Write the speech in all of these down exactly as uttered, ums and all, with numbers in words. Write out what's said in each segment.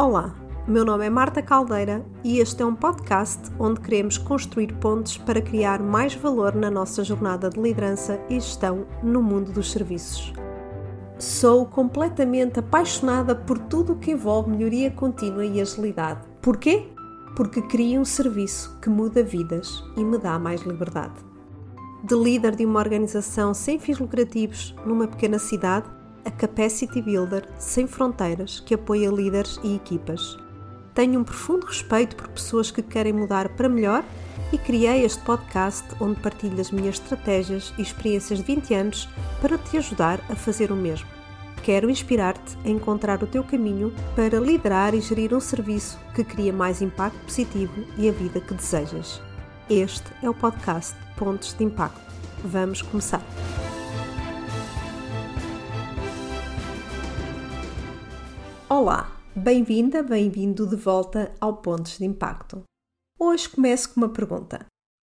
Olá, meu nome é Marta Caldeira e este é um podcast onde queremos construir pontes para criar mais valor na nossa jornada de liderança e gestão no mundo dos serviços. Sou completamente apaixonada por tudo o que envolve melhoria contínua e agilidade. Porquê? Porque crio um serviço que muda vidas e me dá mais liberdade. De líder de uma organização sem fins lucrativos numa pequena cidade, a Capacity Builder sem fronteiras que apoia líderes e equipas. Tenho um profundo respeito por pessoas que querem mudar para melhor e criei este podcast onde partilho as minhas estratégias e experiências de vinte anos para te ajudar a fazer o mesmo. Quero inspirar-te a encontrar o teu caminho para liderar e gerir um serviço que cria mais impacto positivo e a vida que desejas. Este é o podcast Pontos de Impacto. Vamos começar! Olá, bem-vinda, bem-vindo de volta ao Pontos de Impacto. Hoje começo com uma pergunta.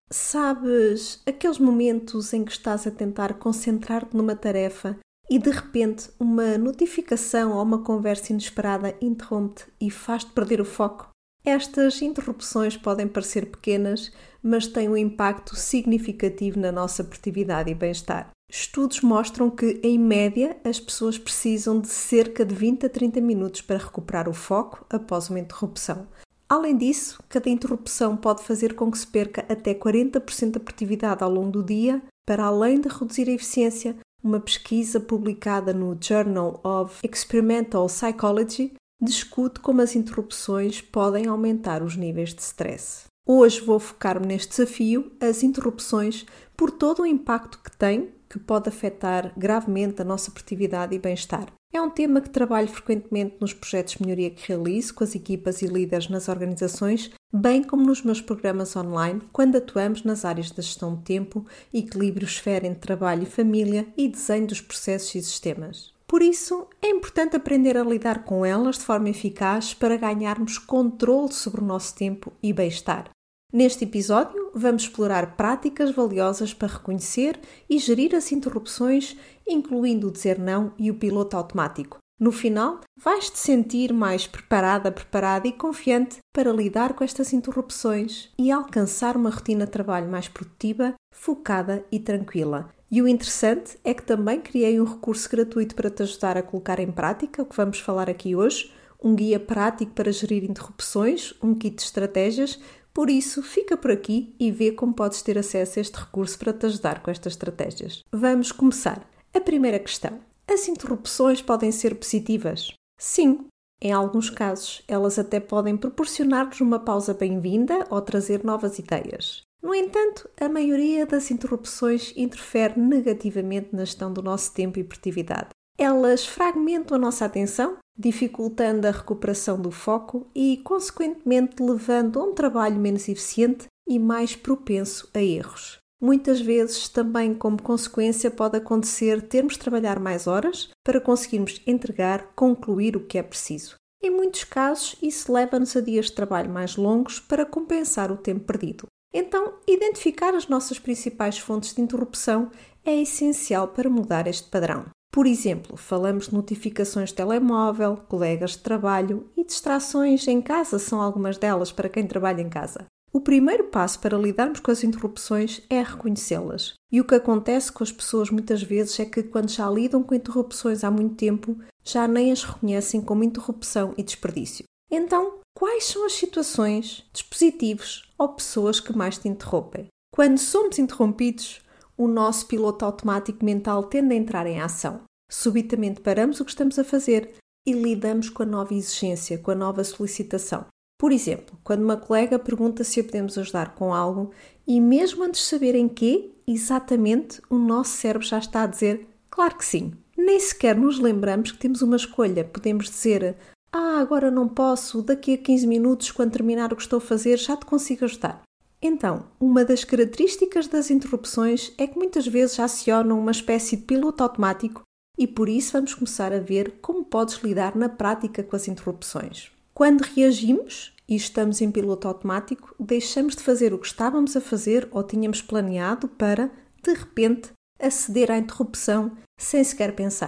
Sabes aqueles momentos em que estás a tentar concentrar-te numa tarefa e de repente uma notificação ou uma conversa inesperada interrompe-te e faz-te perder o foco? Estas interrupções podem parecer pequenas, mas têm um impacto significativo na nossa produtividade e bem-estar. Estudos mostram que, em média, as pessoas precisam de cerca de vinte a trinta minutos para recuperar o foco após uma interrupção. Além disso, cada interrupção pode fazer com que se perca até quarenta por cento da produtividade ao longo do dia, para além de reduzir a eficiência. Uma pesquisa publicada no Journal of Experimental Psychology discute como as interrupções podem aumentar os níveis de stress. Hoje vou focar-me neste desafio, as interrupções, por todo o impacto que têm, que pode afetar gravemente a nossa produtividade e bem-estar. É um tema que trabalho frequentemente nos projetos de melhoria que realizo com as equipas e líderes nas organizações, bem como nos meus programas online, quando atuamos nas áreas da gestão de tempo, equilíbrio esfera entre trabalho e família e desenho dos processos e sistemas. Por isso, é importante aprender a lidar com elas de forma eficaz para ganharmos controle sobre o nosso tempo e bem-estar. Neste episódio, vamos explorar práticas valiosas para reconhecer e gerir as interrupções, incluindo o dizer não e o piloto automático. No final, vais-te sentir mais preparada, preparada e confiante para lidar com estas interrupções e alcançar uma rotina de trabalho mais produtiva, focada e tranquila. E o interessante é que também criei um recurso gratuito para te ajudar a colocar em prática o que vamos falar aqui hoje, um guia prático para gerir interrupções, um kit de estratégias. Por isso, fica por aqui e vê como podes ter acesso a este recurso para te ajudar com estas estratégias. Vamos começar. A primeira questão. As interrupções podem ser positivas? Sim. Em alguns casos, elas até podem proporcionar-nos uma pausa bem-vinda ou trazer novas ideias. No entanto, a maioria das interrupções interfere negativamente na gestão do nosso tempo e produtividade. Elas fragmentam a nossa atenção, dificultando a recuperação do foco e, consequentemente, levando a um trabalho menos eficiente e mais propenso a erros. Muitas vezes, também como consequência, pode acontecer termos de trabalhar mais horas para conseguirmos entregar, concluir o que é preciso. Em muitos casos, isso leva-nos a dias de trabalho mais longos para compensar o tempo perdido. Então, identificar as nossas principais fontes de interrupção é essencial para mudar este padrão. Por exemplo, falamos de notificações de telemóvel, colegas de trabalho e distrações em casa são algumas delas para quem trabalha em casa. O primeiro passo para lidarmos com as interrupções é reconhecê-las. E o que acontece com as pessoas muitas vezes é que quando já lidam com interrupções há muito tempo, já nem as reconhecem como interrupção e desperdício. Então, quais são as situações, dispositivos ou pessoas que mais te interrompem? Quando somos interrompidos, o nosso piloto automático mental tende a entrar em ação. Subitamente paramos o que estamos a fazer e lidamos com a nova exigência, com a nova solicitação. Por exemplo, quando uma colega pergunta se a podemos ajudar com algo e mesmo antes de saber em quê, exatamente o nosso cérebro já está a dizer claro que sim. Nem sequer nos lembramos que temos uma escolha. Podemos dizer ah, agora não posso, daqui a quinze minutos, quando terminar o que estou a fazer, já te consigo ajudar. Então, uma das características das interrupções é que muitas vezes acionam uma espécie de piloto automático e por isso vamos começar a ver como podes lidar na prática com as interrupções. Quando reagimos e estamos em piloto automático, deixamos de fazer o que estávamos a fazer ou tínhamos planeado para, de repente, aceder à interrupção sem sequer pensar.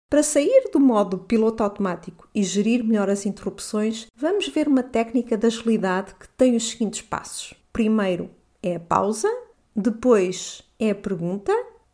Para sair do modo piloto automático e gerir melhor as interrupções, vamos ver uma técnica de agilidade que tem os seguintes passos. Primeiro é a pausa, depois é a pergunta,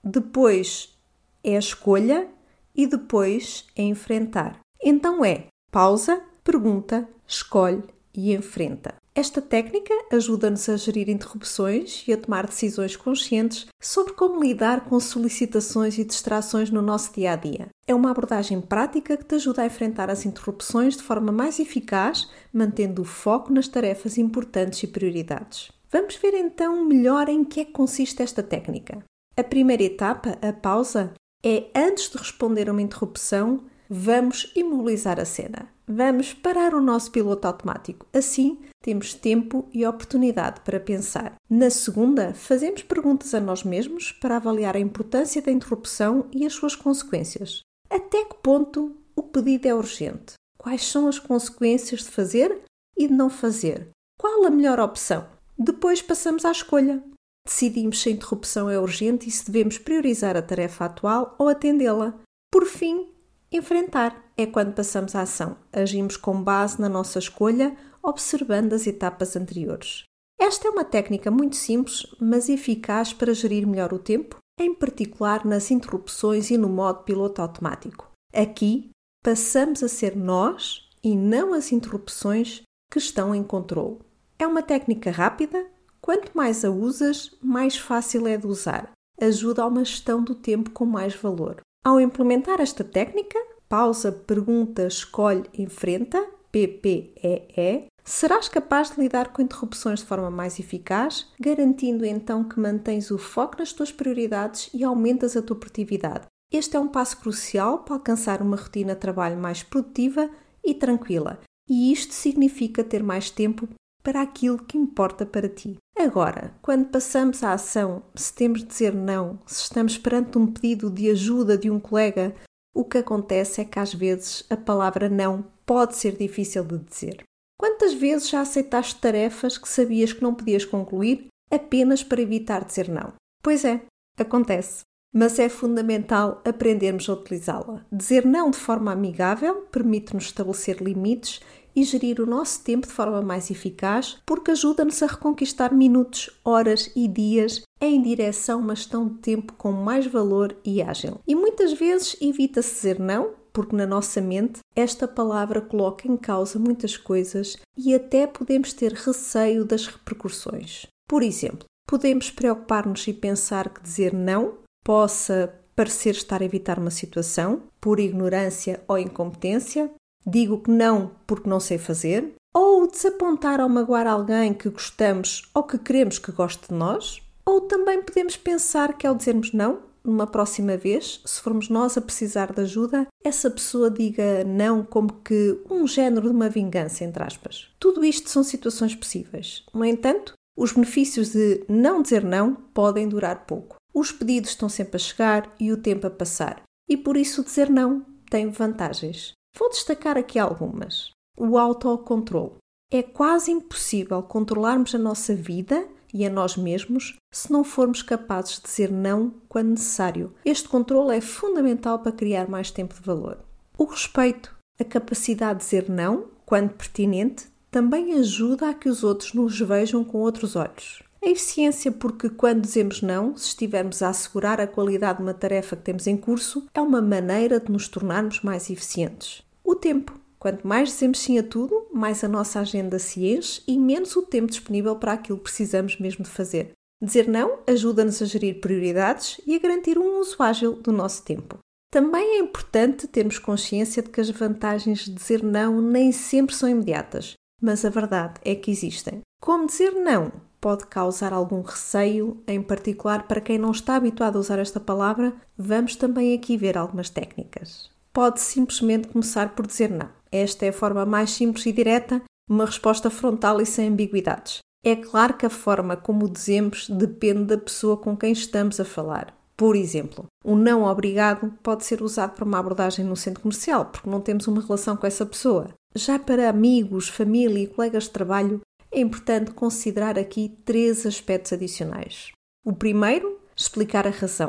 depois é a escolha e depois é enfrentar. Então é pausa, pergunta, escolhe e enfrenta. Esta técnica ajuda-nos a gerir interrupções e a tomar decisões conscientes sobre como lidar com solicitações e distrações no nosso dia-a-dia. É uma abordagem prática que te ajuda a enfrentar as interrupções de forma mais eficaz, mantendo o foco nas tarefas importantes e prioridades. Vamos ver então melhor em que é que consiste esta técnica. A primeira etapa, a pausa, é antes de responder a uma interrupção, vamos imobilizar a cena. Vamos parar o nosso piloto automático. Assim, temos tempo e oportunidade para pensar. Na segunda, fazemos perguntas a nós mesmos para avaliar a importância da interrupção e as suas consequências. Até que ponto o pedido é urgente? Quais são as consequências de fazer e de não fazer? Qual a melhor opção? Depois passamos à escolha. Decidimos se a interrupção é urgente e se devemos priorizar a tarefa atual ou atendê-la. Por fim, enfrentar é quando passamos à ação. Agimos com base na nossa escolha, observando as etapas anteriores. Esta é uma técnica muito simples, mas eficaz para gerir melhor o tempo, em particular nas interrupções e no modo piloto automático. Aqui, passamos a ser nós e não as interrupções que estão em controle. É uma técnica rápida. Quanto mais a usas, mais fácil é de usar. Ajuda a uma gestão do tempo com mais valor. Ao implementar esta técnica, pausa, pergunta, escolhe, enfrenta, P P E E, serás capaz de lidar com interrupções de forma mais eficaz, garantindo então que mantens o foco nas tuas prioridades e aumentas a tua produtividade. Este é um passo crucial para alcançar uma rotina de trabalho mais produtiva e tranquila, e isto significa ter mais tempo para aquilo que importa para ti. Agora, quando passamos à ação, se temos de dizer não, se estamos perante um pedido de ajuda de um colega, o que acontece é que às vezes a palavra não pode ser difícil de dizer. Quantas vezes já aceitaste tarefas que sabias que não podias concluir apenas para evitar dizer não? Pois é, acontece. Mas é fundamental aprendermos a utilizá-la. Dizer não de forma amigável permite-nos estabelecer limites e gerir o nosso tempo de forma mais eficaz, porque ajuda-nos a reconquistar minutos, horas e dias em direção a uma gestão de tempo com mais valor e ágil. E muitas vezes evita-se dizer não, porque na nossa mente esta palavra coloca em causa muitas coisas e até podemos ter receio das repercussões. Por exemplo, podemos preocupar-nos e pensar que dizer não possa parecer estar a evitar uma situação por ignorância ou incompetência. Digo que não porque não sei fazer, ou desapontar ou magoar alguém que gostamos ou que queremos que goste de nós, ou também podemos pensar que ao dizermos não, numa próxima vez, se formos nós a precisar de ajuda, essa pessoa diga não como que um género de uma vingança, entre aspas. Tudo isto são situações possíveis. No entanto, os benefícios de não dizer não podem durar pouco. Os pedidos estão sempre a chegar e o tempo a passar, e por isso dizer não tem vantagens. Vou destacar aqui algumas. O autocontrole. É quase impossível controlarmos a nossa vida e a nós mesmos se não formos capazes de dizer não quando necessário. Este controle é fundamental para criar mais tempo de valor. O respeito, a capacidade de dizer não, quando pertinente, também ajuda a que os outros nos vejam com outros olhos. A eficiência, porque quando dizemos não, se estivermos a assegurar a qualidade de uma tarefa que temos em curso, é uma maneira de nos tornarmos mais eficientes. O tempo. Quanto mais dizemos sim a tudo, mais a nossa agenda se enche e menos o tempo disponível para aquilo que precisamos mesmo de fazer. Dizer não ajuda-nos a gerir prioridades e a garantir um uso ágil do nosso tempo. Também é importante termos consciência de que as vantagens de dizer não nem sempre são imediatas, mas a verdade é que existem. Como dizer não pode causar algum receio, em particular para quem não está habituado a usar esta palavra, vamos também aqui ver algumas técnicas. Pode simplesmente começar por dizer não. Esta é a forma mais simples e direta, uma resposta frontal e sem ambiguidades. É claro que a forma como o dizemos depende da pessoa com quem estamos a falar. Por exemplo, o não obrigado pode ser usado para uma abordagem no centro comercial, porque não temos uma relação com essa pessoa. Já para amigos, família e colegas de trabalho, é importante considerar aqui três aspectos adicionais. O primeiro, explicar a razão.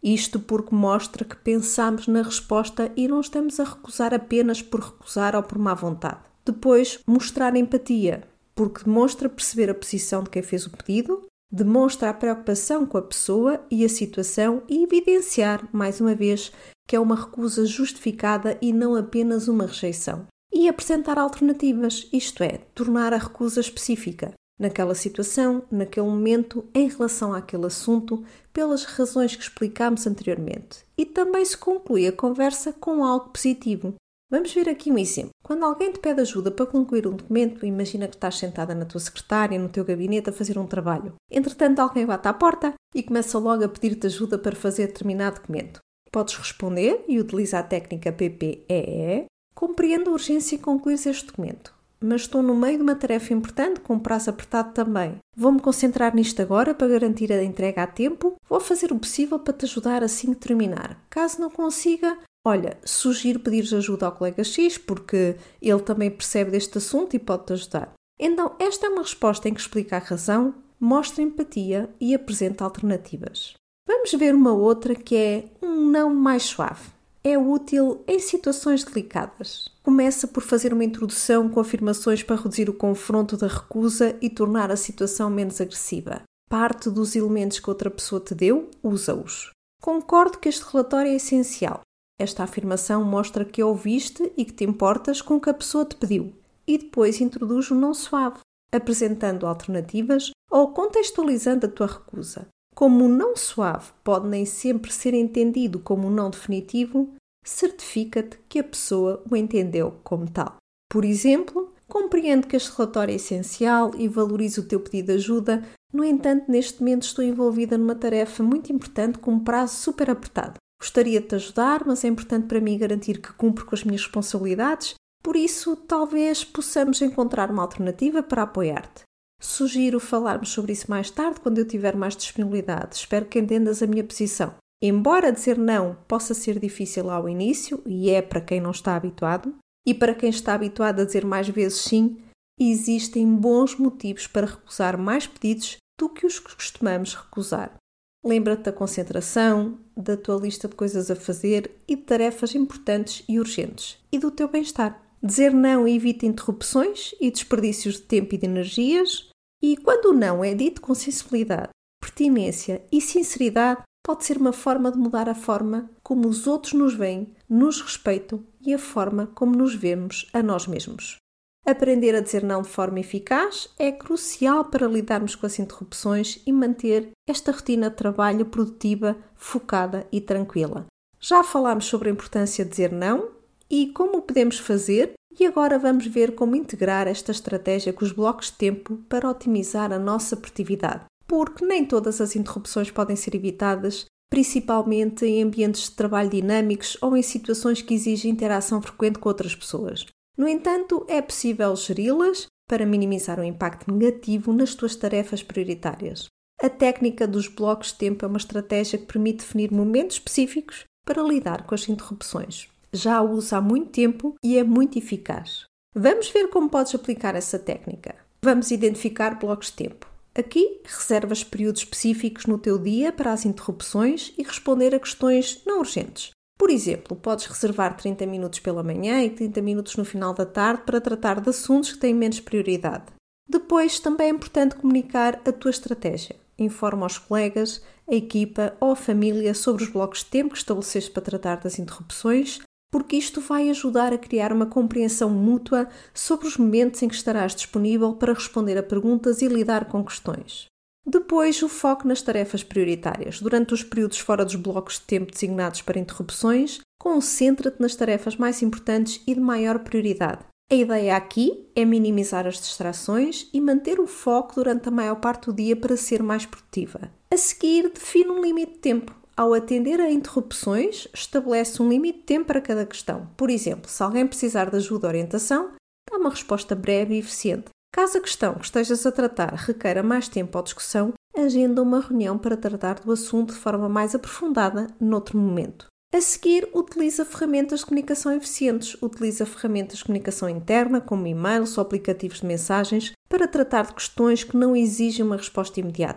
Isto porque mostra que pensamos na resposta e não estamos a recusar apenas por recusar ou por má vontade. Depois, mostrar empatia, porque demonstra perceber a posição de quem fez o pedido, demonstra a preocupação com a pessoa e a situação e evidenciar, mais uma vez, que é uma recusa justificada e não apenas uma rejeição. E apresentar alternativas, isto é, tornar a recusa específica, naquela situação, naquele momento, em relação àquele assunto, pelas razões que explicámos anteriormente. E também se conclui a conversa com algo positivo. Vamos ver aqui um exemplo. Quando alguém te pede ajuda para concluir um documento, imagina que estás sentada na tua secretária, no teu gabinete, a fazer um trabalho. Entretanto, alguém bate à porta e começa logo a pedir-te ajuda para fazer determinado documento. Podes responder e utiliza a técnica P P E E. Compreendo a urgência em concluir este documento, mas estou no meio de uma tarefa importante com um prazo apertado também. Vou-me concentrar nisto agora para garantir a entrega a tempo. Vou fazer o possível para te ajudar assim que terminar. Caso não consiga, olha, sugiro pedires ajuda ao colega X porque ele também percebe deste assunto e pode-te ajudar. Então, esta é uma resposta em que explica a razão, mostra empatia e apresenta alternativas. Vamos ver uma outra que é um não mais suave. É útil em situações delicadas. Começa por fazer uma introdução com afirmações para reduzir o confronto da recusa e tornar a situação menos agressiva. Parte dos elementos que outra pessoa te deu, usa-os. Concordo que este relatório é essencial. Esta afirmação mostra que ouviste e que te importas com o que a pessoa te pediu. E depois introduz o não suave, apresentando alternativas ou contextualizando a tua recusa. Como o não suave pode nem sempre ser entendido como um não definitivo, certifica-te que a pessoa o entendeu como tal. Por exemplo, compreendo que este relatório é essencial e valorizo o teu pedido de ajuda, no entanto, neste momento estou envolvida numa tarefa muito importante com um prazo super apertado. Gostaria de te ajudar, mas é importante para mim garantir que cumpro com as minhas responsabilidades, por isso talvez possamos encontrar uma alternativa para apoiar-te. Sugiro falarmos sobre isso mais tarde, quando eu tiver mais disponibilidade. Espero que entendas a minha posição. Embora dizer não possa ser difícil ao início, e é para quem não está habituado, e para quem está habituado a dizer mais vezes sim, existem bons motivos para recusar mais pedidos do que os que costumamos recusar. Lembra-te da concentração, da tua lista de coisas a fazer e de tarefas importantes e urgentes, e do teu bem-estar. Dizer não evita interrupções e desperdícios de tempo e de energias, e quando o não é dito com sensibilidade, pertinência e sinceridade, pode ser uma forma de mudar a forma como os outros nos veem, nos respeitam e a forma como nos vemos a nós mesmos. Aprender a dizer não de forma eficaz é crucial para lidarmos com as interrupções e manter esta rotina de trabalho produtiva, focada e tranquila. Já falámos sobre a importância de dizer não e como o podemos fazer, e agora vamos ver como integrar esta estratégia com os blocos de tempo para otimizar a nossa produtividade. Porque nem todas as interrupções podem ser evitadas, principalmente em ambientes de trabalho dinâmicos ou em situações que exigem interação frequente com outras pessoas. No entanto, é possível geri-las para minimizar o impacto negativo nas tuas tarefas prioritárias. A técnica dos blocos de tempo é uma estratégia que permite definir momentos específicos para lidar com as interrupções. Já a uso há muito tempo e é muito eficaz. Vamos ver como podes aplicar essa técnica. Vamos identificar blocos de tempo. Aqui, reservas períodos específicos no teu dia para as interrupções e responder a questões não urgentes. Por exemplo, podes reservar trinta minutos pela manhã e trinta minutos no final da tarde para tratar de assuntos que têm menos prioridade. Depois, também é importante comunicar a tua estratégia. Informa aos colegas, a equipa ou a família sobre os blocos de tempo que estabeleceste para tratar das interrupções, porque isto vai ajudar a criar uma compreensão mútua sobre os momentos em que estarás disponível para responder a perguntas e lidar com questões. Depois, o foco nas tarefas prioritárias. Durante os períodos fora dos blocos de tempo designados para interrupções, concentra-te nas tarefas mais importantes e de maior prioridade. A ideia aqui é minimizar as distrações e manter o foco durante a maior parte do dia para ser mais produtiva. A seguir, define um limite de tempo. Ao atender a interrupções, estabelece um limite de tempo para cada questão. Por exemplo, se alguém precisar de ajuda ou orientação, dá uma resposta breve e eficiente. Caso a questão que estejas a tratar requeira mais tempo ou discussão, agenda uma reunião para tratar do assunto de forma mais aprofundada noutro momento. A seguir, utiliza ferramentas de comunicação eficientes. Utiliza ferramentas de comunicação interna, como e-mails ou aplicativos de mensagens, para tratar de questões que não exigem uma resposta imediata.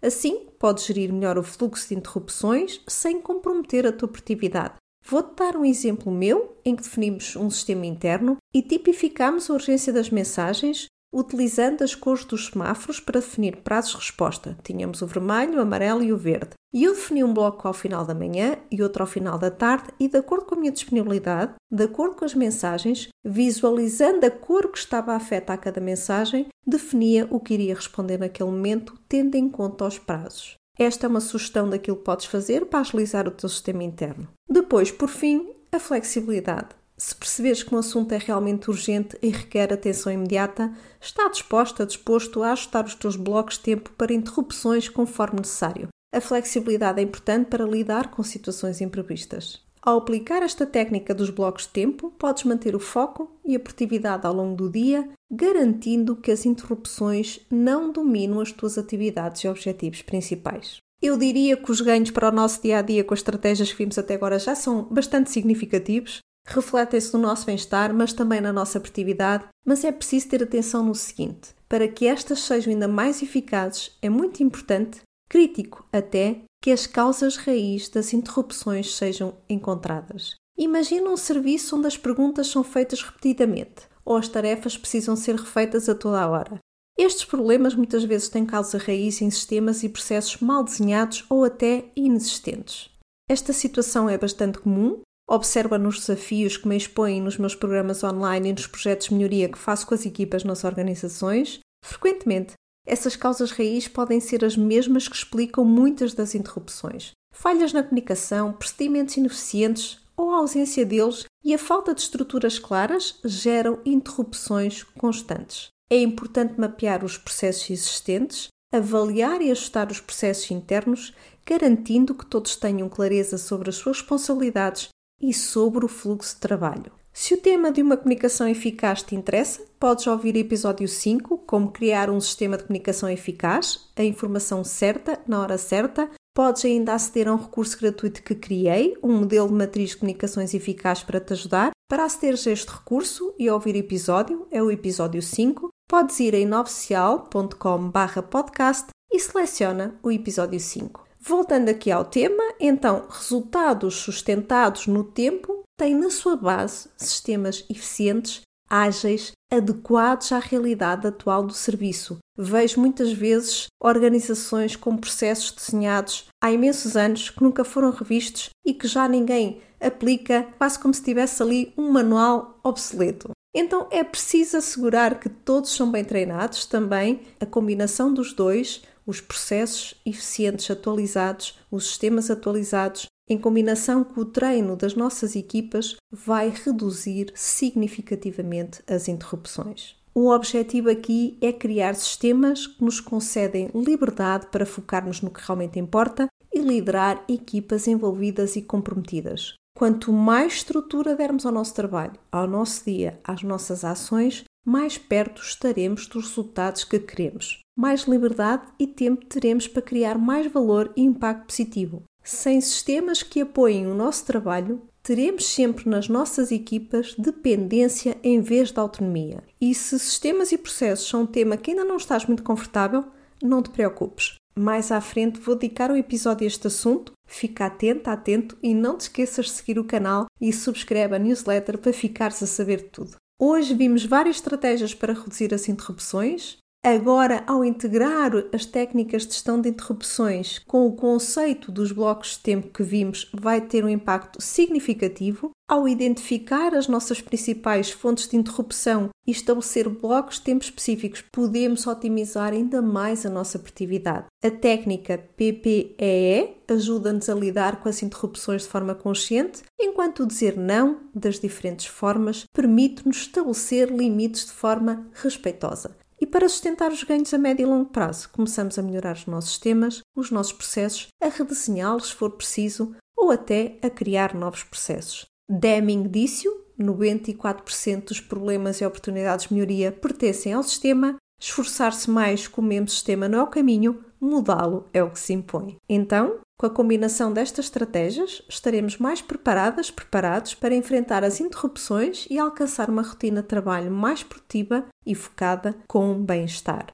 Assim, podes gerir melhor o fluxo de interrupções sem comprometer a tua produtividade. Vou-te dar um exemplo meu, em que definimos um sistema interno e tipificamos a urgência das mensagens utilizando as cores dos semáforos para definir prazos de resposta. Tínhamos o vermelho, o amarelo e o verde. E eu defini um bloco ao final da manhã e outro ao final da tarde e, de acordo com a minha disponibilidade, de acordo com as mensagens, visualizando a cor que estava afeta a cada mensagem, definia o que iria responder naquele momento, tendo em conta os prazos. Esta é uma sugestão daquilo que podes fazer para agilizar o teu sistema interno. Depois, por fim, a flexibilidade. Se perceberes que um assunto é realmente urgente e requer atenção imediata, está disposta, disposto a ajustar os teus blocos de tempo para interrupções conforme necessário. A flexibilidade é importante para lidar com situações imprevistas. Ao aplicar esta técnica dos blocos de tempo, podes manter o foco e a produtividade ao longo do dia, garantindo que as interrupções não dominam as tuas atividades e objetivos principais. Eu diria que os ganhos para o nosso dia-a-dia com as estratégias que vimos até agora já são bastante significativos, refletem-se no nosso bem-estar, mas também na nossa produtividade, mas é preciso ter atenção no seguinte: para que estas sejam ainda mais eficazes, é muito importante, crítico até, que as causas raiz das interrupções sejam encontradas. Imagina um serviço onde as perguntas são feitas repetidamente, ou as tarefas precisam ser refeitas a toda a hora. Estes problemas muitas vezes têm causa raiz em sistemas e processos mal desenhados ou até inexistentes. Esta situação é bastante comum, observa nos desafios que me expõem nos meus programas online e nos projetos de melhoria que faço com as equipas nas organizações. Frequentemente, essas causas raiz podem ser as mesmas que explicam muitas das interrupções. Falhas na comunicação, procedimentos ineficientes ou a ausência deles e a falta de estruturas claras geram interrupções constantes. É importante mapear os processos existentes, avaliar e ajustar os processos internos, garantindo que todos tenham clareza sobre as suas responsabilidades e sobre o fluxo de trabalho. Se o tema de uma comunicação eficaz te interessa, podes ouvir o episódio cinco, como criar um sistema de comunicação eficaz, a informação certa, na hora certa. Podes ainda aceder a um recurso gratuito que criei, um modelo de matriz de comunicações eficaz para te ajudar. Para acederes a este recurso e ouvir o episódio, é o episódio cinco, podes ir a inoficial ponto com barra podcast e seleciona o episódio cinco. Voltando aqui ao tema, então, resultados sustentados no tempo têm na sua base sistemas eficientes, ágeis, adequados à realidade atual do serviço. Vejo muitas vezes organizações com processos desenhados há imensos anos que nunca foram revistos e que já ninguém aplica, quase como se tivesse ali um manual obsoleto. Então é preciso assegurar que todos são bem treinados, também a combinação dos dois, os processos eficientes atualizados, os sistemas atualizados, em combinação com o treino das nossas equipas, vai reduzir significativamente as interrupções. O objetivo aqui é criar sistemas que nos concedem liberdade para focarmos no que realmente importa e liderar equipas envolvidas e comprometidas. Quanto mais estrutura dermos ao nosso trabalho, ao nosso dia, às nossas ações, mais perto estaremos dos resultados que queremos. Mais liberdade e tempo teremos para criar mais valor e impacto positivo. Sem sistemas que apoiem o nosso trabalho, teremos sempre nas nossas equipas dependência em vez de autonomia. E se sistemas e processos são um tema que ainda não estás muito confortável, não te preocupes. Mais à frente vou dedicar um episódio a este assunto. Fica atento, atento e não te esqueças de seguir o canal e subscreve a newsletter para ficares a saber de tudo. Hoje vimos várias estratégias para reduzir as interrupções. Agora, ao integrar as técnicas de gestão de interrupções com o conceito dos blocos de tempo que vimos, vai ter um impacto significativo. Ao identificar as nossas principais fontes de interrupção e estabelecer blocos de tempo específicos, podemos otimizar ainda mais a nossa produtividade. A técnica P P E E ajuda-nos a lidar com as interrupções de forma consciente, enquanto o dizer não, das diferentes formas, permite-nos estabelecer limites de forma respeitosa. E para sustentar os ganhos a médio e longo prazo, começamos a melhorar os nossos sistemas, os nossos processos, a redesenhá-los se for preciso ou até a criar novos processos. Deming disse-o, noventa e quatro por cento dos problemas e oportunidades de melhoria pertencem ao sistema, esforçar-se mais com o mesmo sistema não é o caminho, mudá-lo é o que se impõe. Então, com a combinação destas estratégias, estaremos mais preparadas, preparados para enfrentar as interrupções e alcançar uma rotina de trabalho mais produtiva e focada com bem-estar.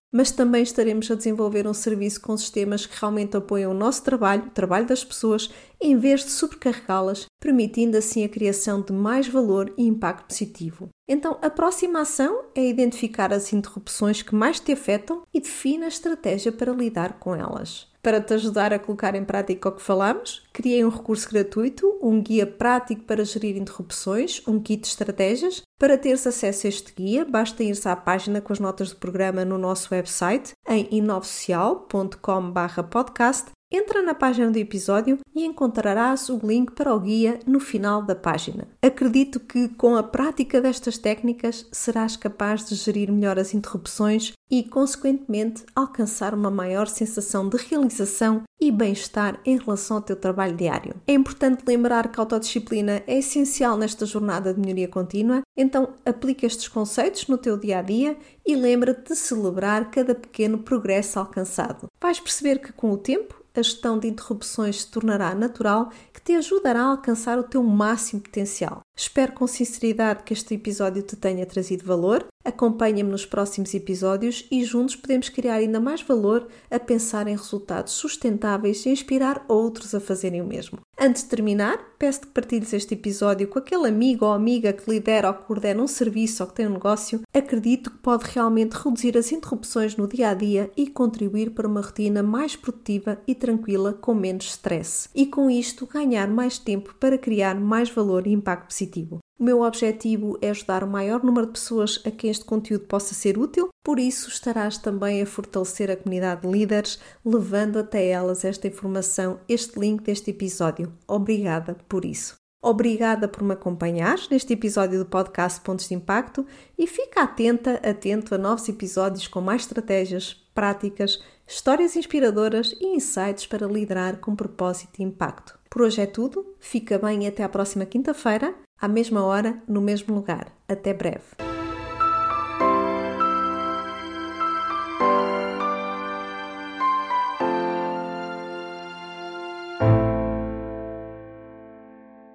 mas também estaremos a desenvolver um serviço com sistemas que realmente apoiam o nosso trabalho, o trabalho das pessoas, em vez de sobrecarregá-las, permitindo assim a criação de mais valor e impacto positivo. Então, a próxima ação é identificar as interrupções que mais te afetam e define a estratégia para lidar com elas. Para te ajudar a colocar em prática o que falamos, criei um recurso gratuito, um guia prático para gerir interrupções, um kit de estratégias. Para teres acesso a este guia, basta ir-se à página com as notas do programa no nosso website, em inovsocial ponto com barra podcast. Entra na página do episódio e encontrarás o link para o guia no final da página. Acredito que com a prática destas técnicas serás capaz de gerir melhor as interrupções e, consequentemente, alcançar uma maior sensação de realização e bem-estar em relação ao teu trabalho diário. É importante lembrar que a autodisciplina é essencial nesta jornada de melhoria contínua, então aplica estes conceitos no teu dia-a-dia e lembra-te de celebrar cada pequeno progresso alcançado. Vais perceber que com o tempo a gestão de interrupções se tornará natural, que te ajudará a alcançar o teu máximo potencial. Espero com sinceridade que este episódio te tenha trazido valor. Acompanha-me nos próximos episódios e juntos podemos criar ainda mais valor a pensar em resultados sustentáveis e inspirar outros a fazerem o mesmo. Antes de terminar, peço-te que partilhes este episódio com aquele amigo ou amiga que lidera ou coordena um serviço ou que tem um negócio. Acredito que pode realmente reduzir as interrupções no dia-a-dia e contribuir para uma rotina mais produtiva e tranquila com menos stress. E com isto ganhar mais tempo para criar mais valor e impacto positivo. O meu objetivo é ajudar o maior número de pessoas a quem este conteúdo possa ser útil, por isso estarás também a fortalecer a comunidade de líderes, levando até elas esta informação, este link deste episódio. Obrigada por isso. Obrigada por me acompanhares neste episódio do podcast Pontos de Impacto e fica atenta, atento a novos episódios com mais estratégias, práticas, histórias inspiradoras e insights para liderar com propósito e impacto. Por hoje é tudo, fica bem e até à próxima quinta-feira, à mesma hora, no mesmo lugar. Até breve.